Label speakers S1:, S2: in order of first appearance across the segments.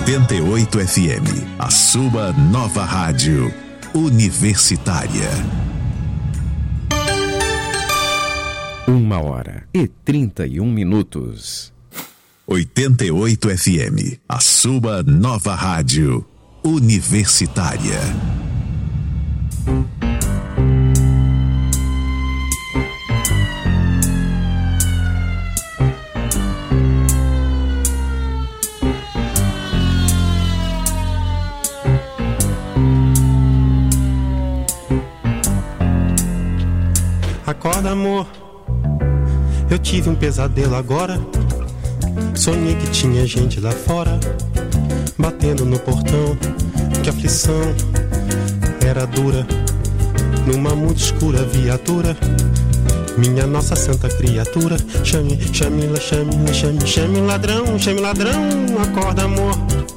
S1: 88 FM, a sua nova rádio universitária.
S2: 1h31.
S1: 88 FM, a sua nova rádio universitária.
S3: Acorda, amor, eu tive um pesadelo agora. Sonhei que tinha gente lá fora, batendo no portão. Que aflição era dura, numa muito escura viatura. Minha nossa santa criatura. Chame, chame, chame, chame, chame o ladrão, chame o ladrão. Acorda, amor,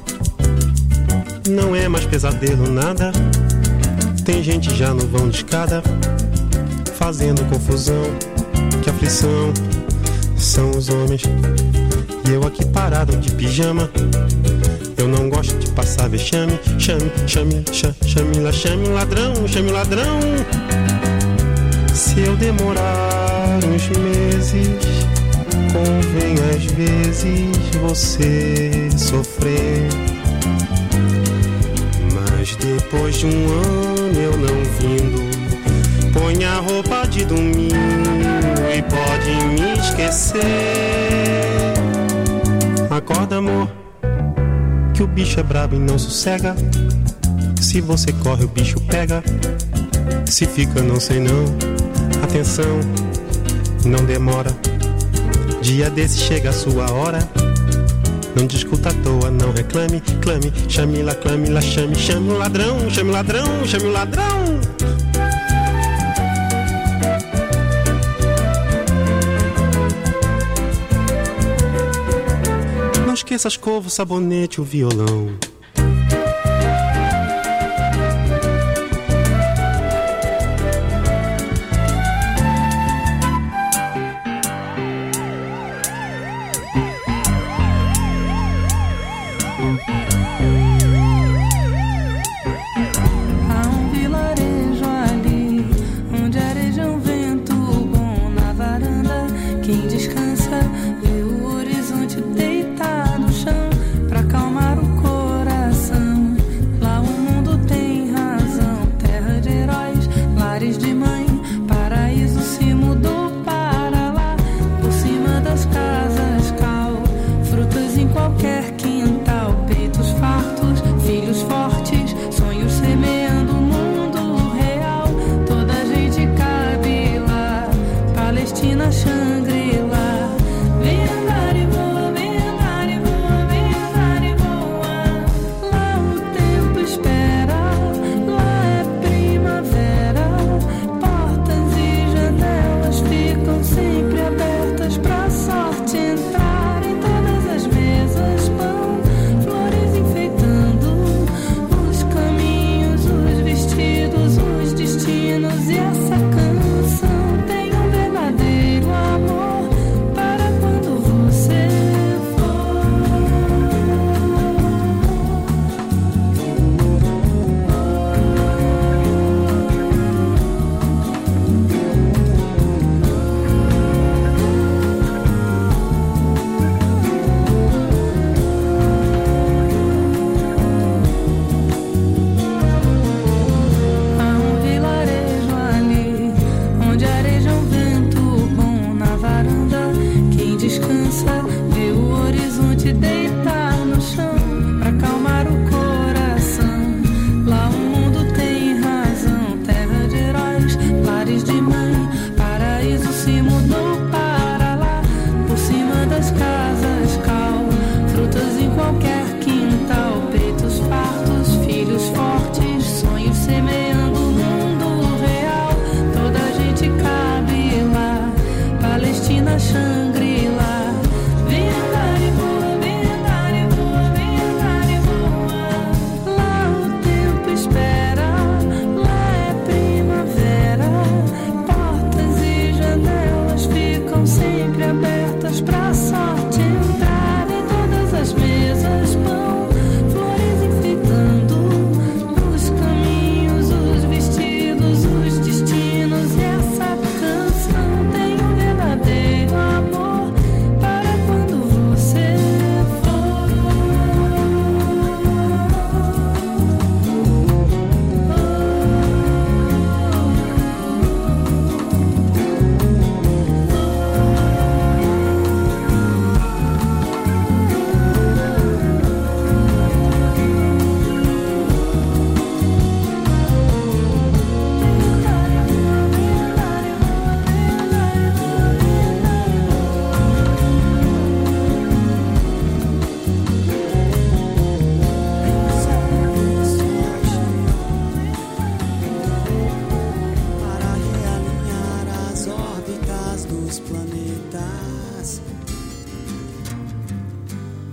S3: não é mais pesadelo nada. Tem gente já no vão de escada, fazendo confusão. Que aflição são os homens, e eu aqui parado de pijama. Eu não gosto de passar vexame. Chame, chame, chame, chame lá, chame o ladrão, chame o ladrão. Se eu demorar uns meses, convém às vezes você sofrer. Mas depois de um ano eu não vindo, põe a roupa de domingo e pode me esquecer. Acorda, amor, que o bicho é brabo e não sossega. Se você corre o bicho pega, se fica não sei não. Atenção, não demora, dia desse chega a sua hora. Não discuta à toa, não reclame, clame, chame lá, chame, chame o ladrão, chame o ladrão, chame o ladrão. Não esqueça a escova, o sabonete, o violão.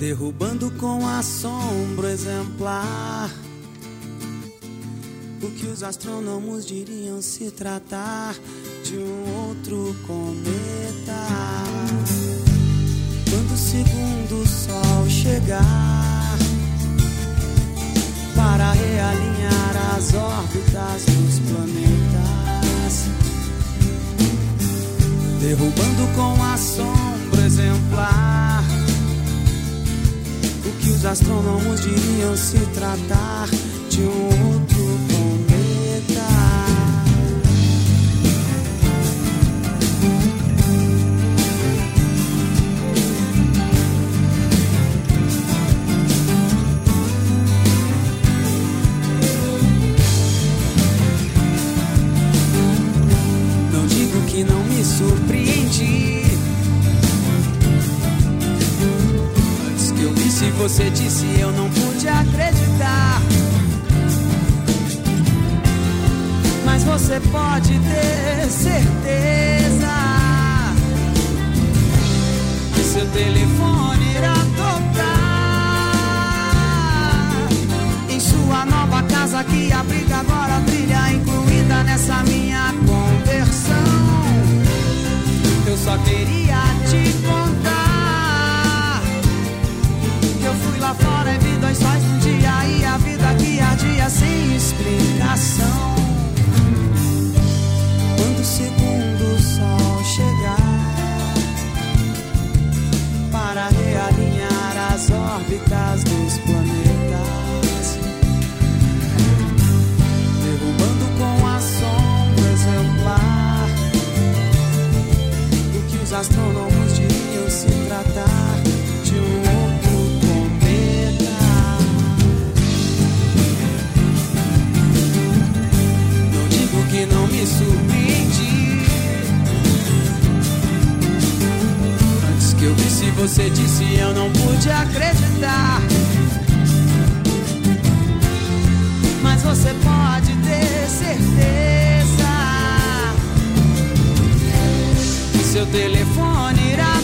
S2: derrubando com assombro exemplar o que os astrônomos diriam se tratar de um outro cometa. Quando o segundo sol chegar para realinhar as órbitas dos planetas, derrubando com assombro exemplar o que os astrônomos diriam se tratar de um outro cometa. Não digo que não me surpreendi. Antes que eu visse você disse, eu não pude acreditar. Mas você pode ter certeza que seu telefone irá tocar em sua nova casa que abriga agora a trilha incluída nessa minha conversão. Eu só queria te contar que eu fui lá fora e vi 2 sóis num dia e a vida que ardia sem explicação. Quando o segundo sol chegar para realinhar as órbitas dos planetas, derrubando com assombro exemplar o que os astrônomos diriam se tratar de um outro cometa. Não digo que não me surpreendi. Antes que eu visse você disse, eu não pude acreditar. Mas você pode ter certeza que seu telefone irá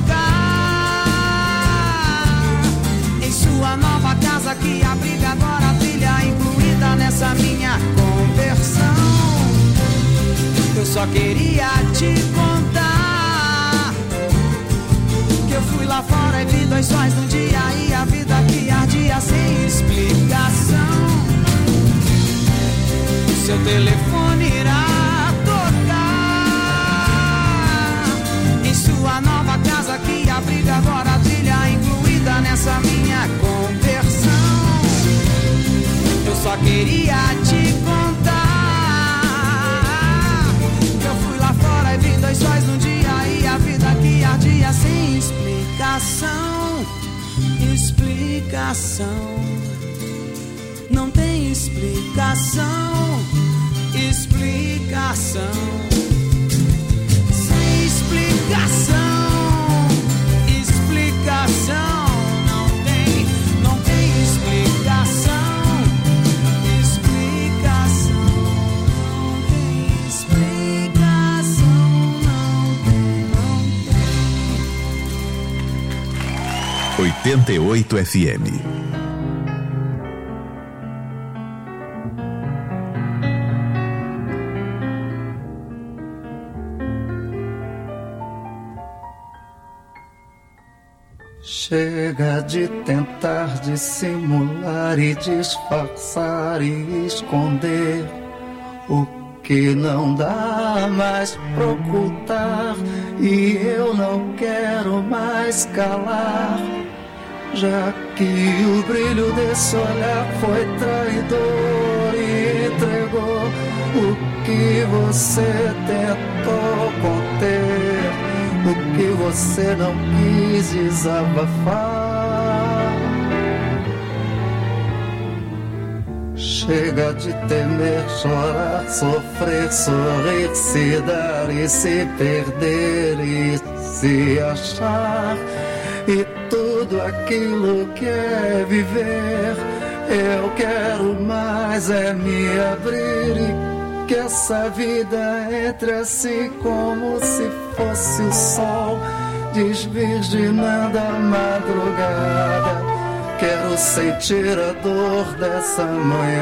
S2: tocar em sua nova casa que abriga agora a trilha incluída nessa minha conversão. Eu só queria te contar que eu fui lá fora e vi 2 sóis num dia e a vida que ardia sem explicação. O seu telefone irá tocar em sua nova casa que abriga agora a trilha incluída nessa minha conversão. Eu só queria te contar que eu fui lá fora e vi 2 sóis num dia e a vida que ardia sem explicação. Explicação. Não tem explicação. Explicação. Sem explicação. Explicação. Não tem explicação. Explicação. Não tem explicação. Não tem.
S1: 88 FM.
S4: Chega de tentar dissimular e disfarçar e esconder o que não dá mais pra ocultar. E eu não quero mais calar, já que o brilho desse olhar foi traidor e entregou o que você tentou conter, o que você não quis desabafar. Chega de temer, chorar, sofrer, sorrir, se dar e se perder e se achar. E tudo aquilo que é viver, eu quero mais é me abrir e que essa vida entre assim como se fosse o sol, desvirginando a madrugada. Quero sentir a dor dessa manhã,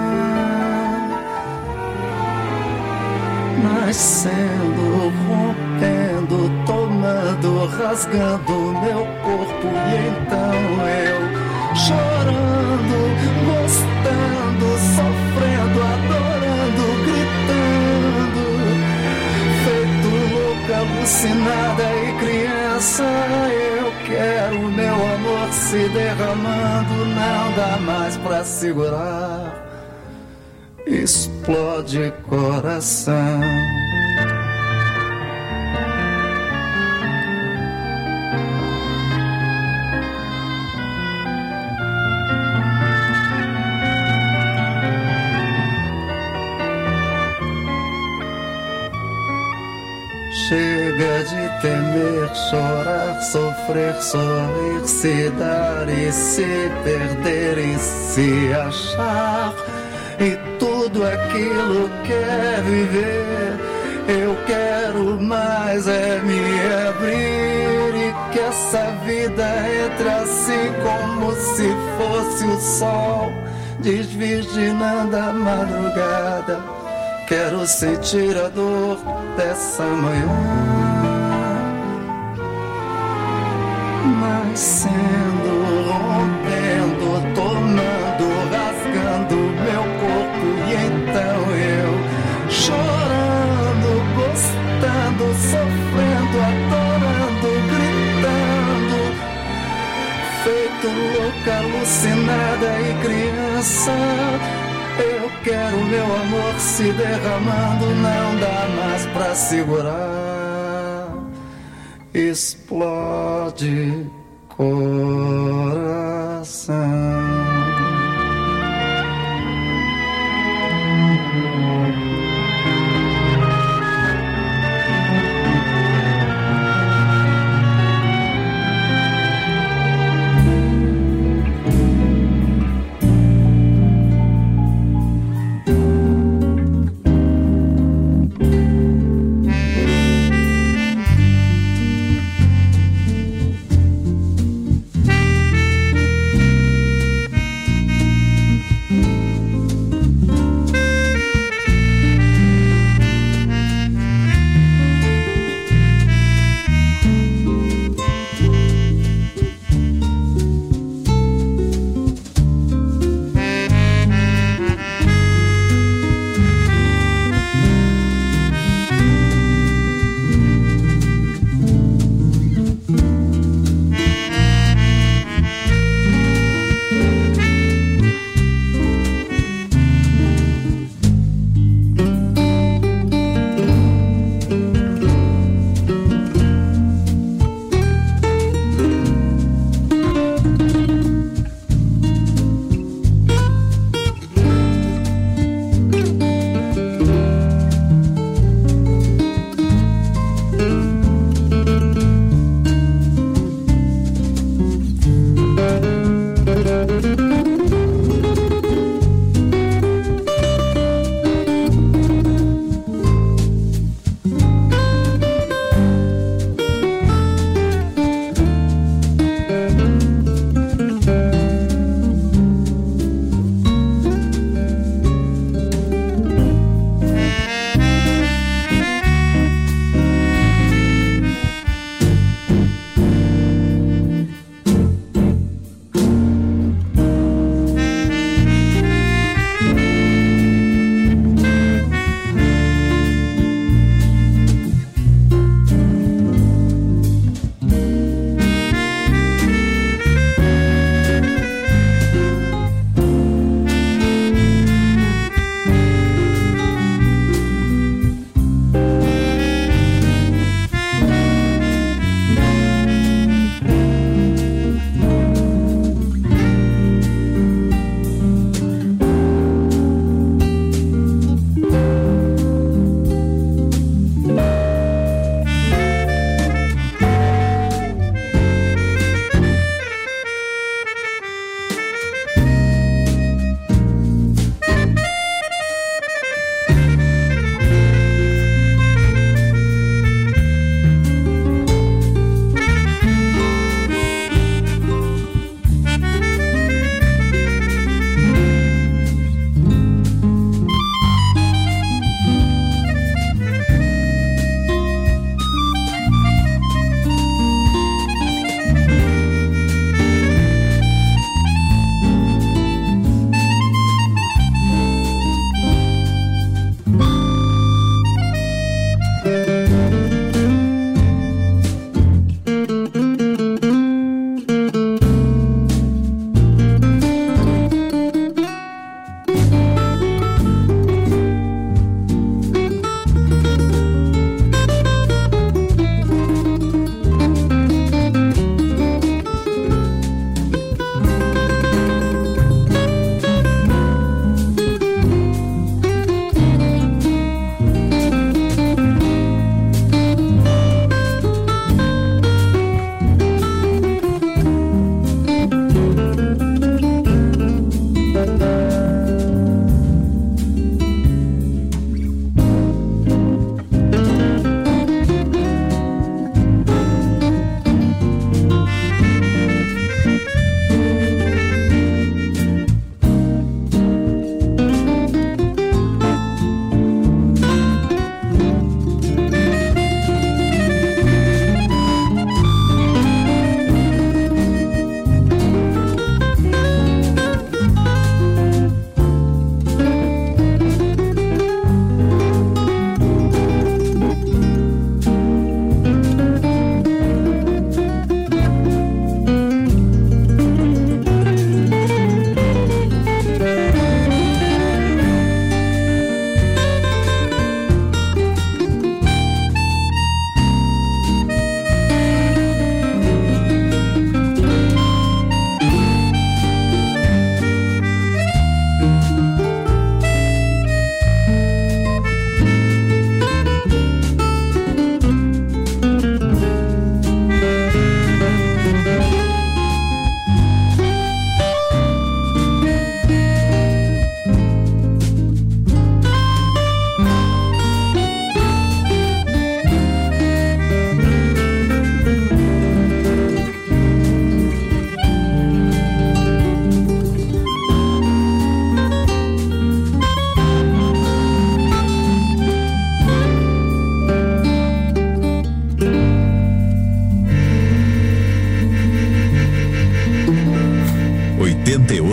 S4: nascendo, rompendo, tomando, rasgando meu corpo. E então eu, chorando, gostando, sofrendo, adorando, gritando, feito louca, alucinada e criança. Eu quero meu amor se derramando, não dá mais pra segurar. Explode coração. Chega de temer, chorar, sofrer, sorrir, se dar e se perder e se achar. E tudo aquilo quer viver. Eu quero mais é me abrir, e que essa vida entre assim como se fosse o sol, desvirginando a madrugada. Quero sentir a dor dessa manhã, nascendo, rompendo, tomando, rasgando meu corpo. E então eu, chorando, gostando, sofrendo, adorando, gritando, feito louca, alucinada e criança. Eu quero meu amor se derramando, não dá mais pra segurar. Explode coração.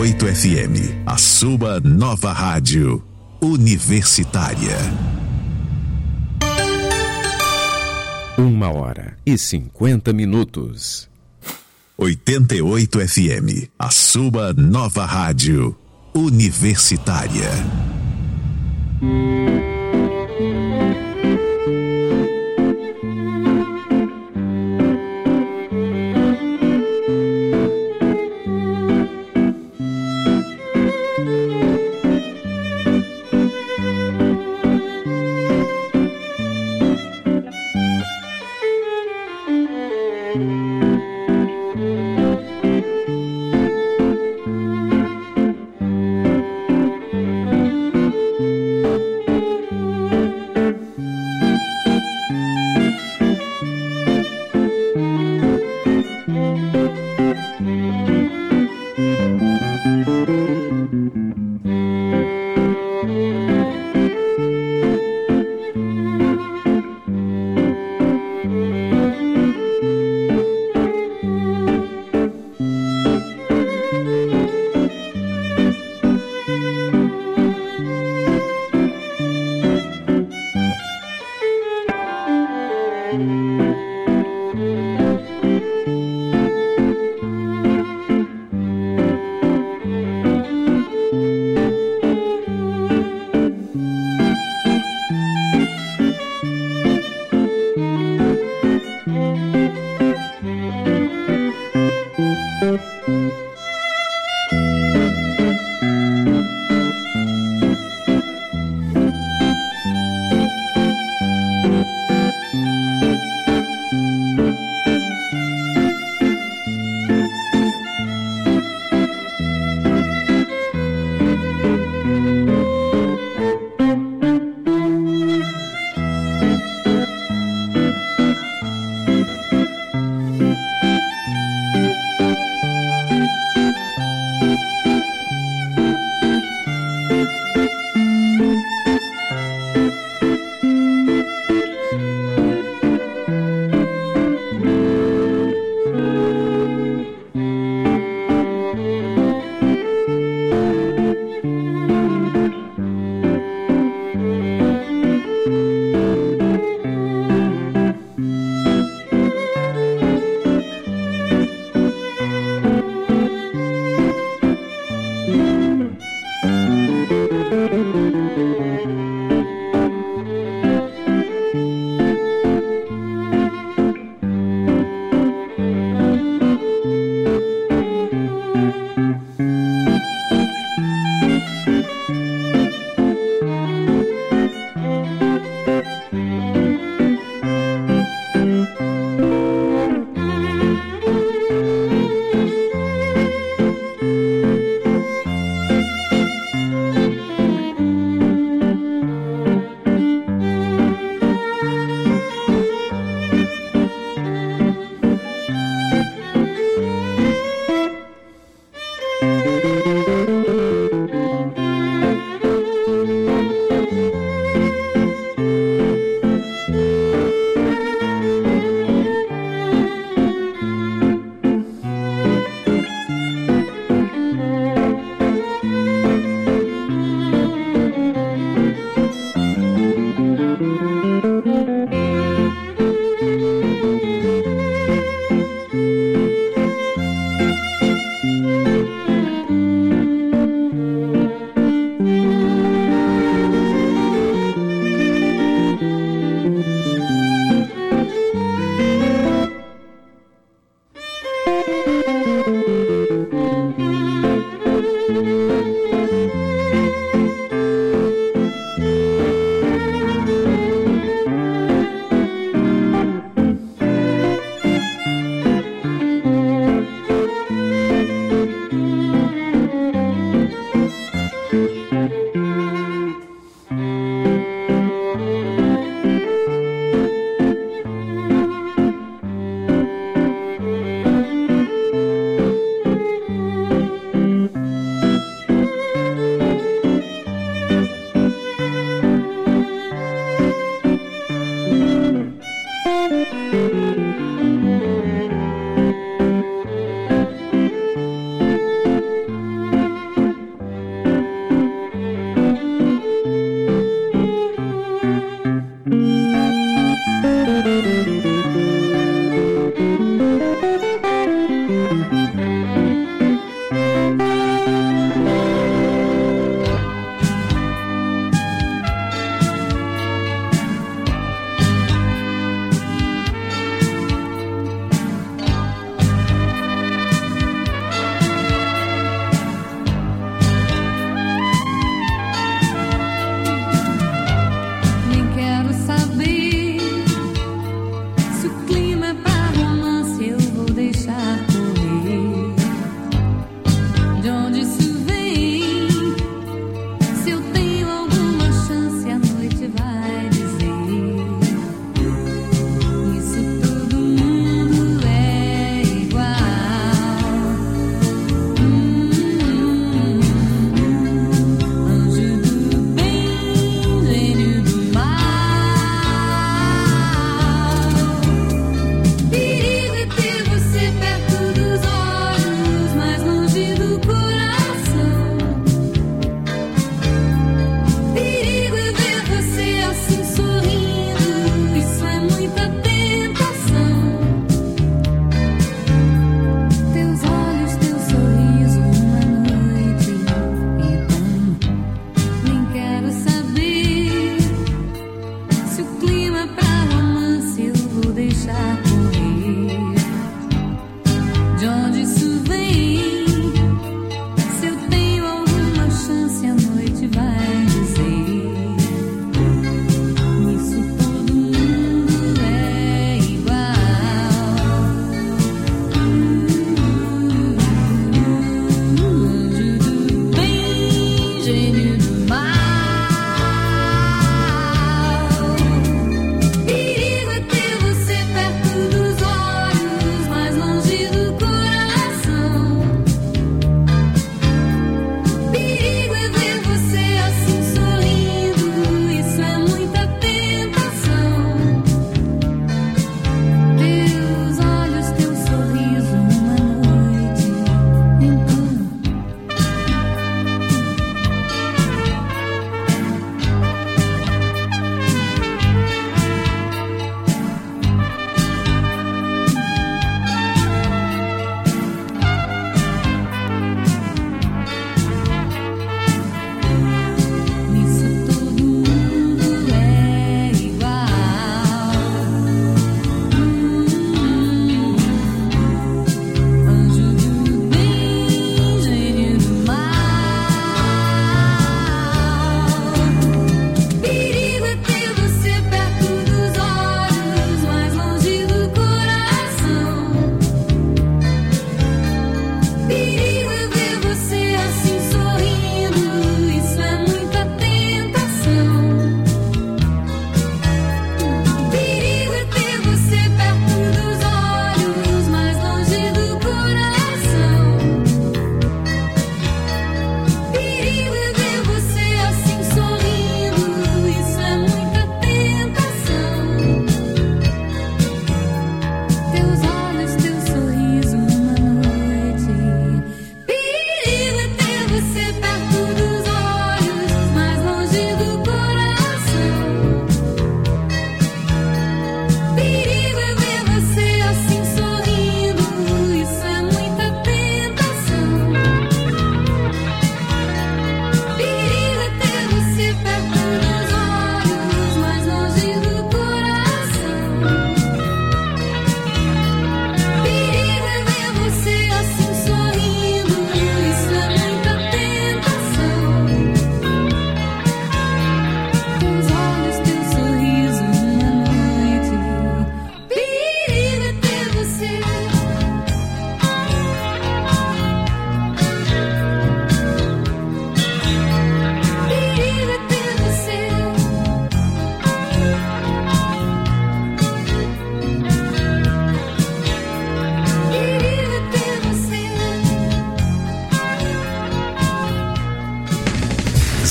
S1: 88 FM, a sua nova rádio universitária.
S5: 1h50.
S1: 88 FM, a sua nova rádio universitária.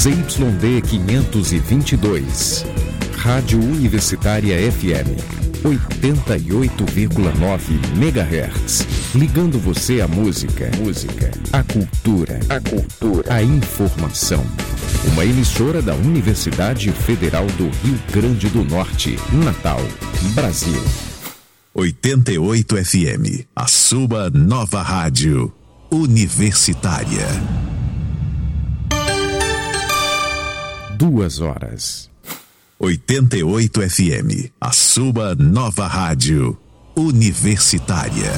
S5: ZYD 522. Rádio Universitária FM 88,9 MHz. Ligando você à música, à cultura, à informação. Uma emissora da Universidade Federal do Rio Grande do Norte, Natal, Brasil.
S1: 88 FM, a sua nova rádio universitária.
S5: 2 horas.
S1: 88 FM, a sua nova rádio universitária.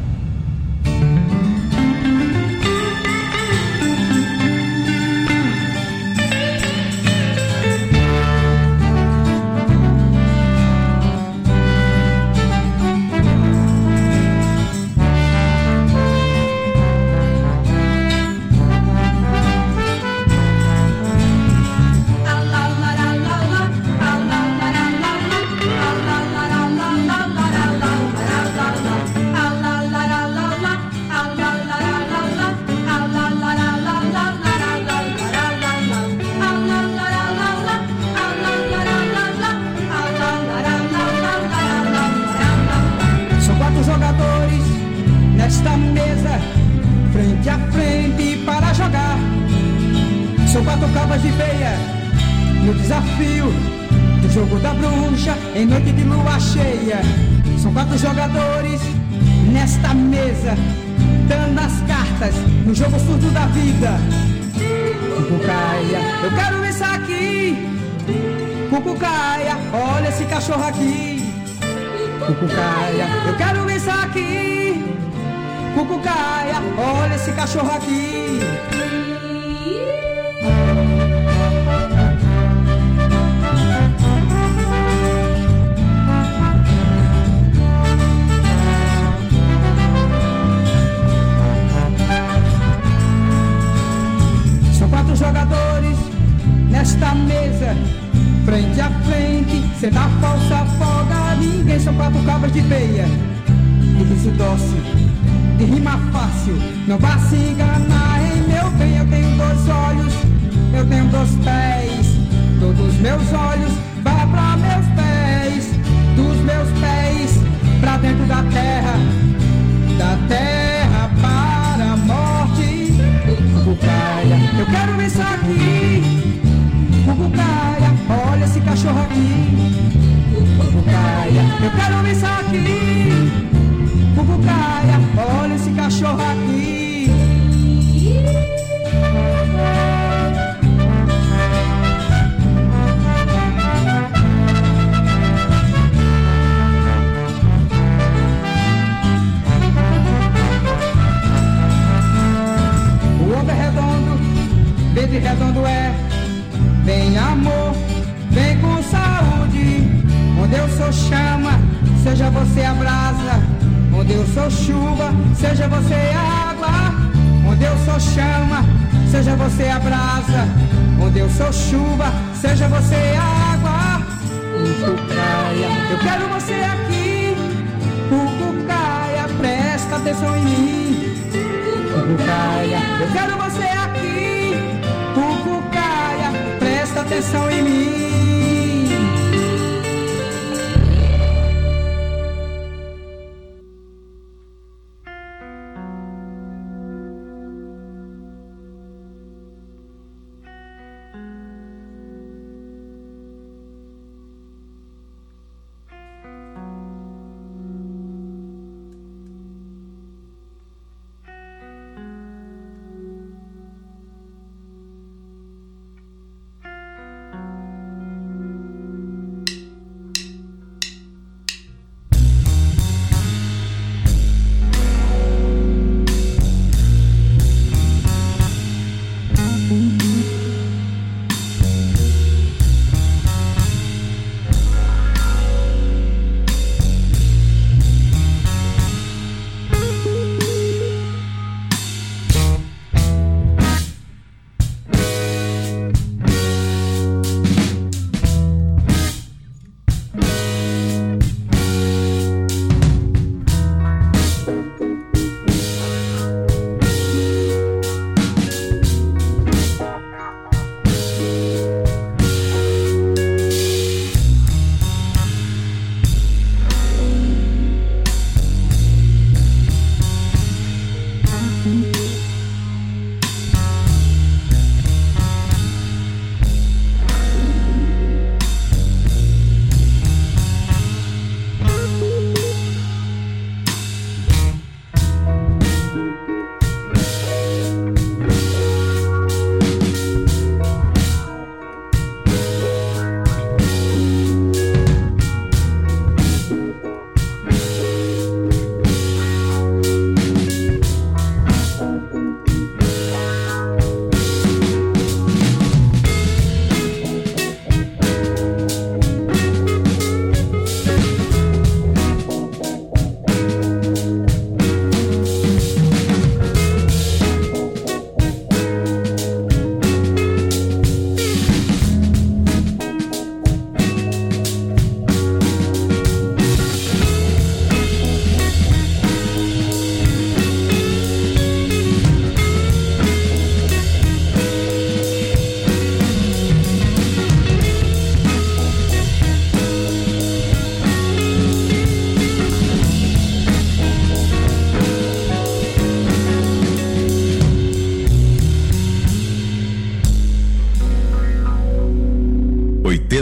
S2: Em noite de lua cheia, são 4 jogadores nesta mesa, dando as cartas no jogo surdo da vida. Cucucaia, eu quero isso aqui. Cucucaia, olha esse cachorro aqui. Cucucaia, eu quero isso aqui. Cucucaia, olha esse cachorro aqui. Jogadores nesta mesa, frente a frente, sem dar falsa folga a ninguém. São 4 cabras de peia, de riso dócil, de rima fácil. Não vá se enganar em meu bem. Eu tenho 2 olhos, eu tenho 2 pés. Todos meus olhos vão pra meus pés, dos meus pés pra dentro da terra para a morte. Cucucaia, eu quero isso aqui. Cucucaia, olha esse cachorro aqui. Cucucaia, eu quero isso aqui. Cucucaia, olha esse cachorro aqui. Verde redondo é, vem amor, vem com saúde. Onde eu sou chama, seja você a brasa. Onde eu sou chuva, seja você a água. Onde eu sou chama, seja você a brasa. Onde eu sou chuva, seja você a água. Cucucaia, eu quero você aqui. Cucucaia, presta atenção em mim. Cucucaia, eu quero você aqui. Cucucaia, presta atenção em mim.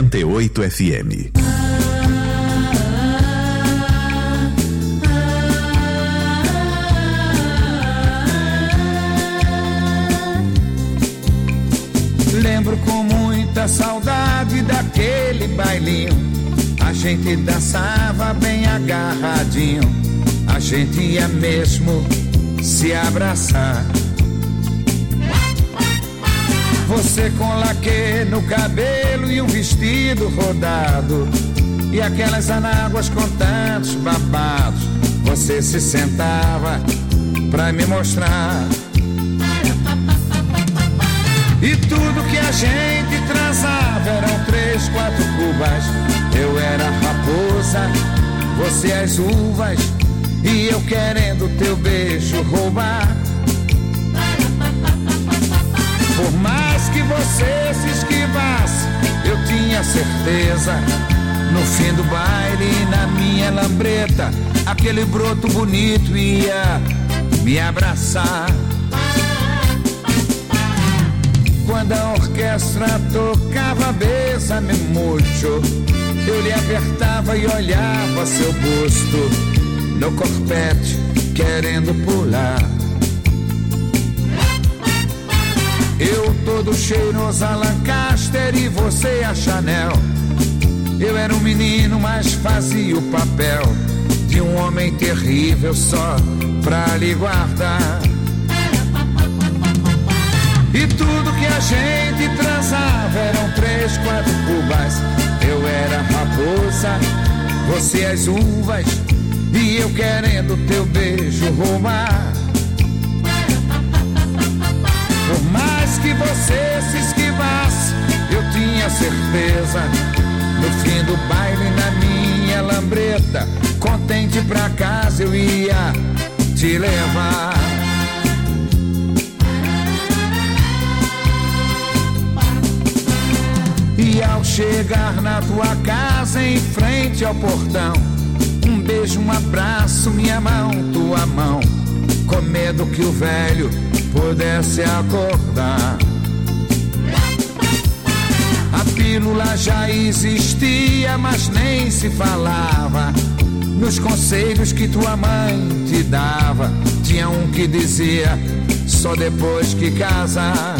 S1: 88 FM.
S6: Lembro com muita saudade daquele bailinho. A gente dançava bem agarradinho. A gente ia mesmo se abraçar. Você com laque no cabelo e um vestido rodado, e aquelas anáguas com tantos babados. Você se sentava pra me mostrar. E tudo que a gente transava eram 3, 4 cubas. Eu era a raposa, você as uvas, e eu querendo teu beijo roubar. Por mais que você se esquivasse, eu tinha certeza, no fim do baile, na minha lambreta, aquele broto bonito ia me abraçar. Quando a orquestra tocava Bésame Mucho, eu lhe apertava e olhava seu busto no corpete, querendo pular. Eu todo cheiroso a Lancaster e você a Chanel. Eu era um menino, mas fazia o papel de um homem terrível só pra lhe guardar. E tudo que a gente transava eram 3, 4 cubas. Eu era a raposa, você as uvas, e eu querendo teu beijo roubar. Por mais que você se esquivasse, eu tinha certeza, no fim do baile, na minha lambreta, contente pra casa eu ia te levar. E ao chegar na tua casa, em frente ao portão, um beijo, um abraço, minha mão, tua mão, com medo que o velho pudesse acordar. A pílula já existia, mas nem se falava. Nos conselhos que tua mãe te dava, tinha um que dizia, só depois que casar.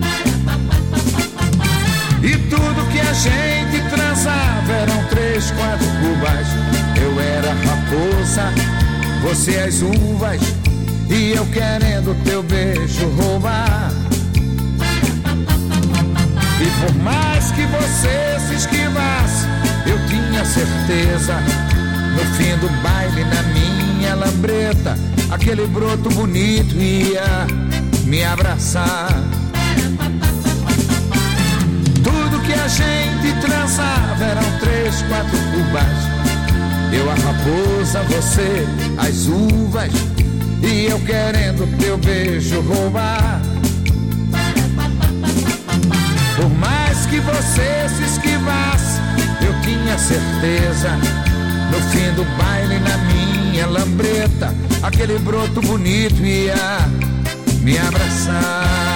S6: E tudo que a gente transava eram 3, 4 cubas. Eu era a raposa, você as uvas, e eu querendo teu beijo roubar. E por mais que você se esquivasse, eu tinha certeza, no fim do baile, na minha lambreta, aquele broto bonito ia me abraçar. Tudo que a gente transava eram 3, 4 cubas. Eu a raposa, você as uvas, e eu querendo teu beijo roubar. Por mais que você se esquivasse, eu tinha certeza, no fim do baile, na minha lambreta, aquele broto bonito ia me abraçar.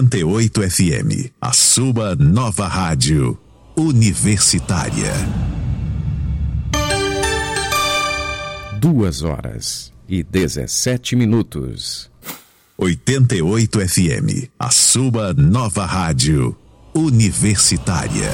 S1: 88 FM, a sua nova rádio universitária.
S5: 2h17.
S1: 88 FM, a sua nova rádio universitária.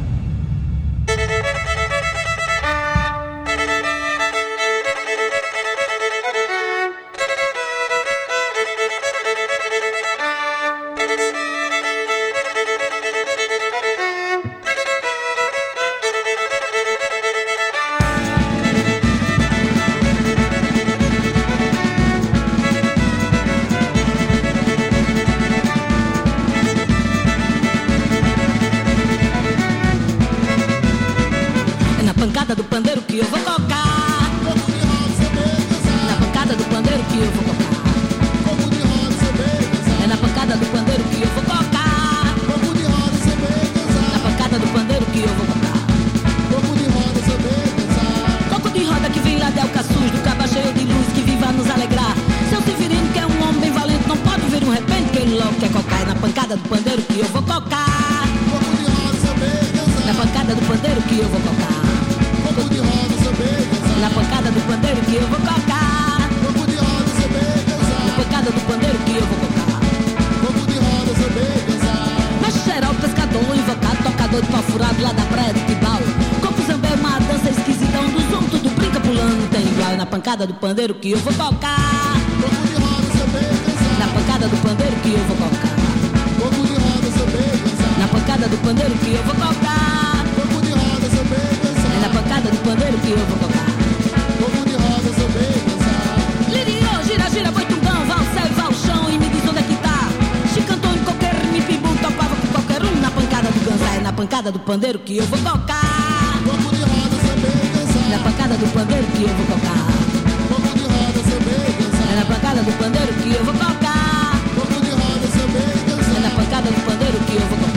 S7: Do pandeiro que eu vou tocar. Na pancada do pandeiro que eu vou tocar. É na pancada do pandeiro que eu vou tocar. Na pancada do pandeiro que eu vou tocar. Coco de roda que vem lá de Alcaçuz, do caba cheio de luz que viva nos alegrar. Seu Severino que é um homem bem valente, não pode ver um repente que ele logo quer cocar. É na pancada do pandeiro que eu vou tocar. Na pancada do pandeiro que eu vou tocar. Na pancada do pandeiro que eu vou tocar. Na pancada do pandeiro que eu vou tocar. Mas geral, pescador, invocado, tocador de pau furado lá da praia de Tibau. Coco zambé, uma dança esquisita, um dos homens tudo brinca pulando, não tem igual. Na pancada do pandeiro que eu vou tocar. Na pancada do pandeiro que eu vou tocar. Na pancada do pandeiro que eu vou tocar. É na pancada do pandeiro que eu vou tocar. Liriô, gira, gira, boi tungão, vai ao céu e vai ao chão e me diz onde é que tá. Chicantone, qualquer me pimbu, topava com qualquer um. Na pancada do ganzá, é na pancada do pandeiro que eu vou tocar. Na pancada do pandeiro que eu vou tocar. É na pancada do pandeiro que eu vou tocar. É na pancada do pandeiro que eu vou tocar.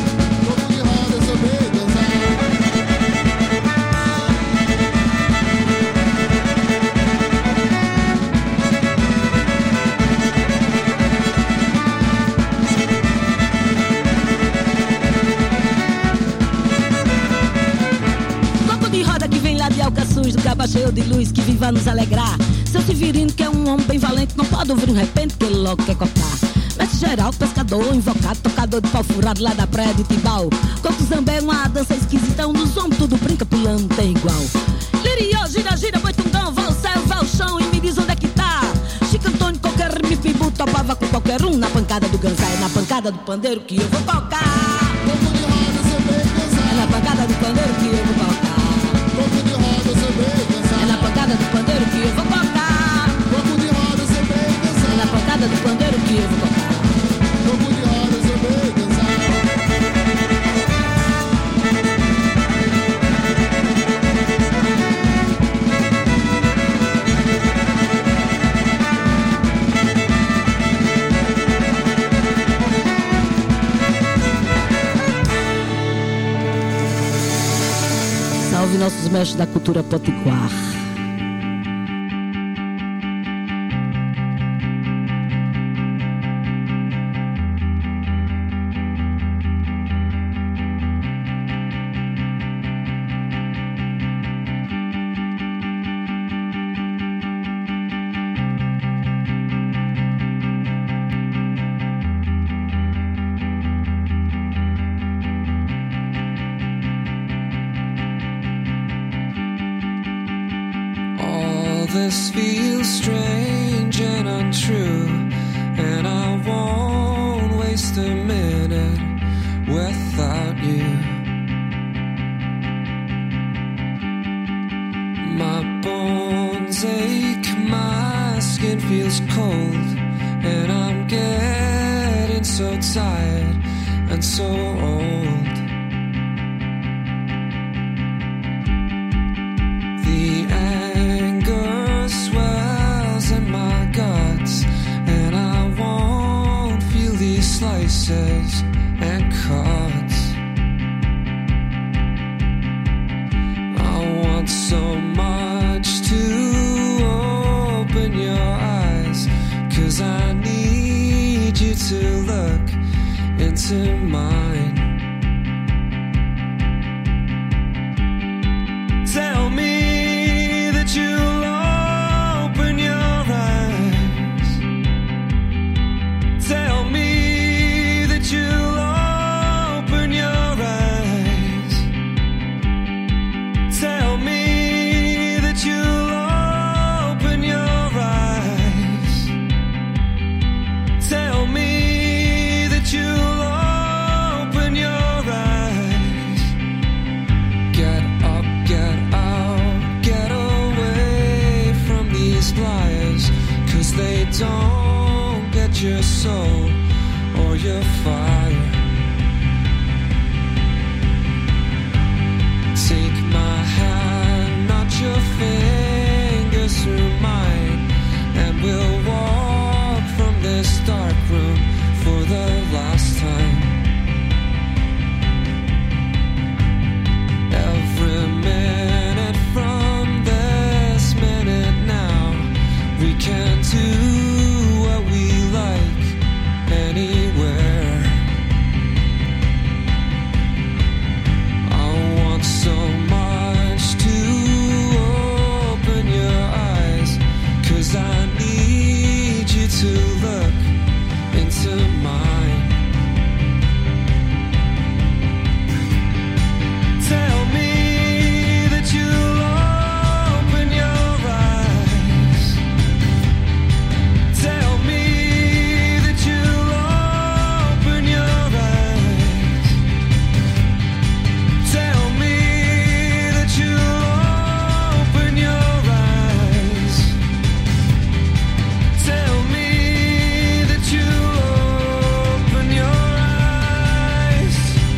S7: Alcaçuz, do caba cheio de luz que viva nos alegrar. Seu Severino que é um homem bem valente, não pode ouvir um repente que ele logo quer cocar. Mestre geral, pescador, invocado, tocador de pau furado lá da praia de Tibau. Coco zambé, uma dança esquisita, um dos homens tudo brinca pulando, não tem igual. Liriô, gira, gira, boi tungão, vai ao céu, vai ao chão e me diz onde é que tá. Chicantone, qualquer me pimbu, topava com qualquer um. Na pancada do ganzá, é na pancada do pandeiro que eu vou tocar. É na pancada do pandeiro que eu vou tocar. É na pancada do pandeiro que eu vou tocar. É na pancada do pandeiro que eu vou tocar. Salve nossos mestres da cultura potiguar.
S8: This feels strange and untrue, and I won't waste a minute without you. My bones ache, my skin feels cold, and I'm getting so tired and so old. The anger swells in my guts, and I won't feel these slices and cuts. I want so much to open your eyes, 'cause I need you to look into mine. Tell me that you'll open your eyes. Tell me that you'll open your eyes. Tell me that you'll open your eyes. Tell me that you'll open your eyes. Get up, get out, get away from these liars, 'cause they don't get your soul or your fire. Take my hand, not your fingers through mine, and we'll walk from this dark room for the last time. Every minute from this minute now, we can do what we like anywhere. I want so much to open your eyes, 'cause I need you to look into mine. Tell me that you'll open your eyes. Tell me that you'll open your eyes. Tell me that you'll open your eyes. Tell me that you'll open your eyes.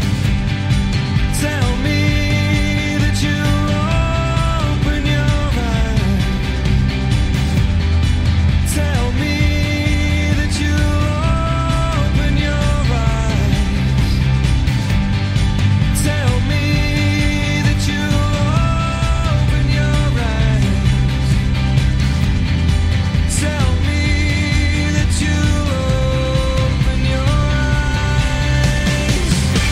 S8: Tell me that you'll open your eyes. Tell me that you'll open your eyes. Tell me that you'll open your eyes. Tell me that you'll open your eyes.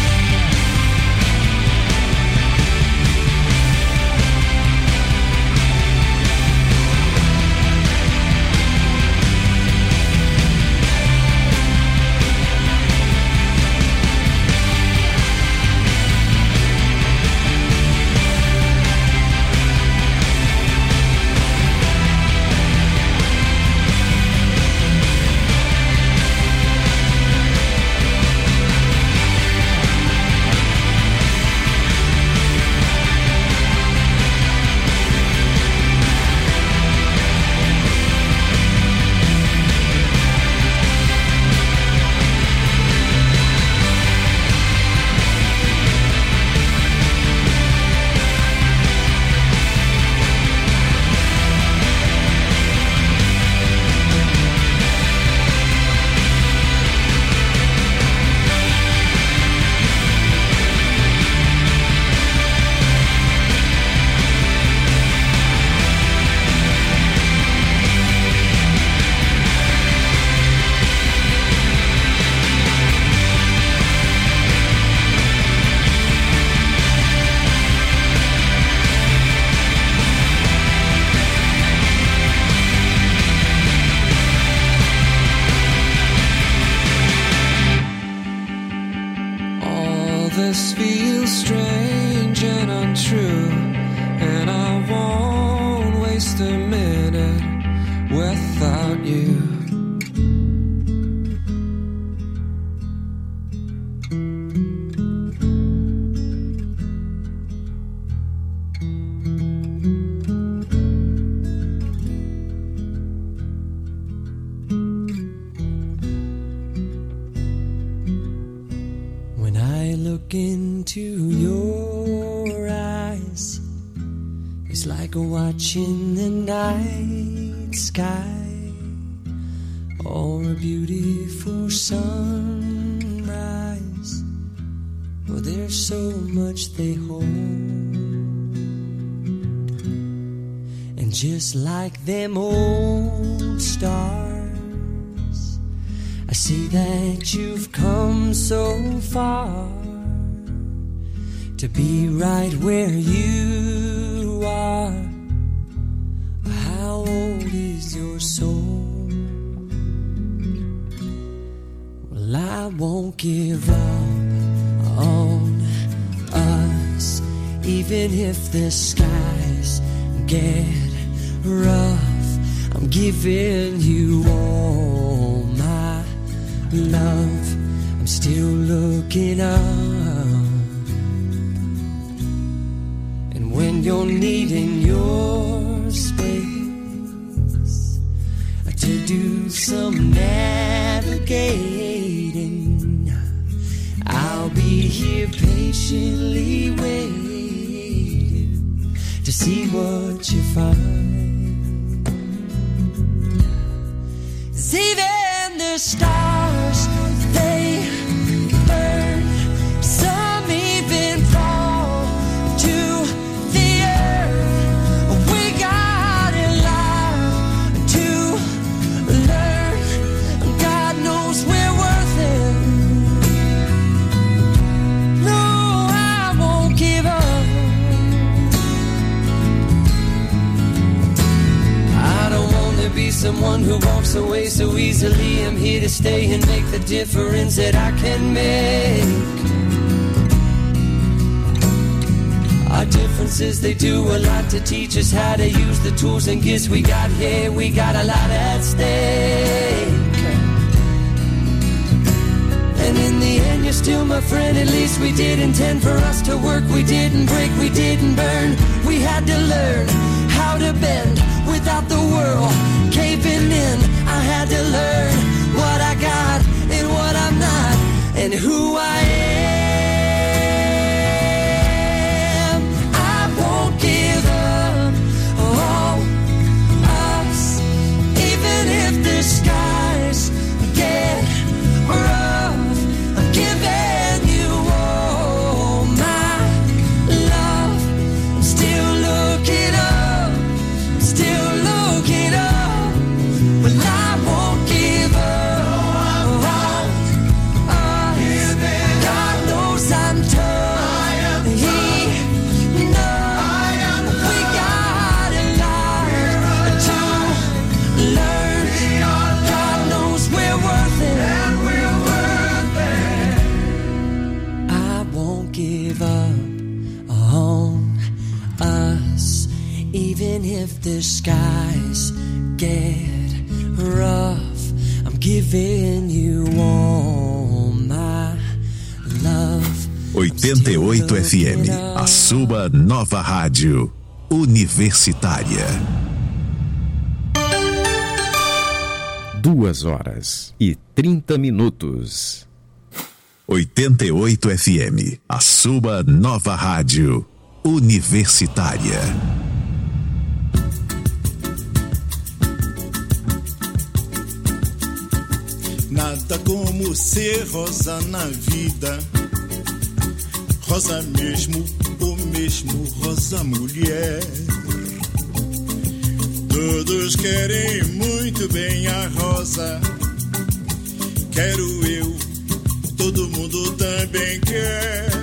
S8: All this feels strange and untrue, and I won't waste a minute without you. When I look into your eyes, it's like watching the night sky or a beautiful sunrise. Well, there's so much they hold, and just like them old stars, I I see that you've come so far to be right where you are. How old is your soul? Well, I won't give up on us, even if the skies get rough. I'm giving you all my love. I'm still looking up. And when you're needing your space to do some navigating, I'll be here patiently waiting to see what you find. 'Cause even the stars, they burn. Some even fall to the earth. We got in life to learn. God knows we're worth it. No, I won't give up. I don't want to be someone who walks away so easily. I'm here to stay and make the difference that I can make. Our differences, they do a lot to teach us how to use the tools and gifts we got here. We got a lot at stake. And in the end, you're still my friend. At least we did intend for us to work. We didn't break, we didn't burn. We had to learn how to bend without the world caving in. I had to learn what I got and what I'm not, and who I am. I won't give up on us, even if the skies get rough. I'm giving you all my love. I'm still looking up, still looking up. Well, I won't give up on us. God knows I'm tough. He knows we got a lot to learn. God knows we're worth it. I won't give up on us, even if the skies get rough. I'm giving you all my love.
S1: 88 FM, a sua nova rádio universitária.
S5: 2h30.
S1: 88 FM, a sua nova rádio universitária.
S9: Nada como ser rosa na vida. Rosa mesmo, ou mesmo rosa mulher. Todos querem muito bem a rosa. Quero eu, todo mundo também quer.